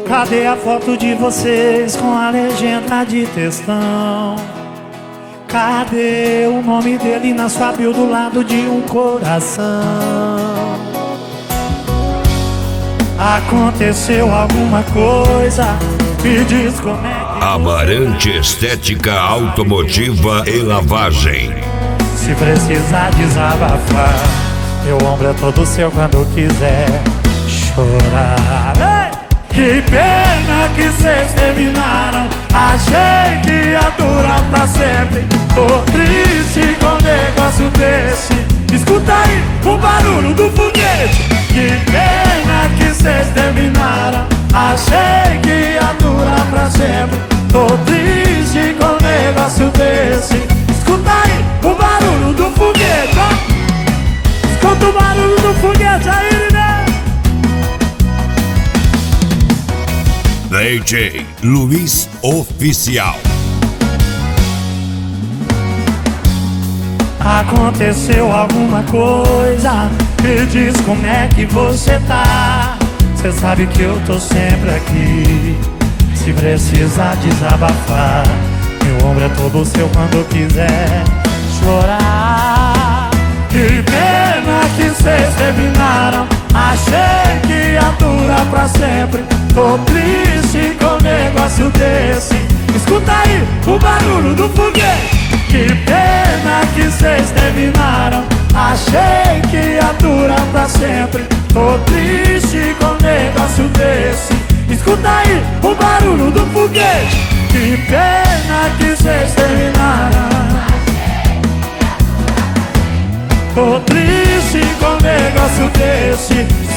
Cadê a foto de vocês com a legenda de textão? Cadê o nome dele na sua bio do lado de um coração? Aconteceu alguma coisa? Me diz como é que... Amarante Estética Automotiva e Lavagem. Se precisar desabafar, meu ombro é todo seu quando quiser chorar. Ei! Que pena que vocês terminaram. Achei que ia durar pra sempre. Tô triste com um negócio desse. Escuta aí o barulho do foguete. Que pena que vocês terminaram. Achei que ia durar pra sempre. Tô triste com um negócio desse. Escuta aí o barulho do foguete, ó. Escuta o barulho do foguete aí, né? DJ Luiz Oficial. Aconteceu alguma coisa? Me diz como é que você tá. Cê sabe que eu tô sempre aqui. Se precisar desabafar, meu ombro é todo seu quando quiser chorar. Que pena que cês terminaram. Achei que ia durar pra sempre. Tô triste com um negócio desse. Escuta aí o barulho do foguete. Que pena que cês terminaram. Achei que ia durar pra sempre. Tô triste com um negócio desse. Escuta aí o barulho do foguete. Que pena que cês terminaram. Tô triste com um negócio desse.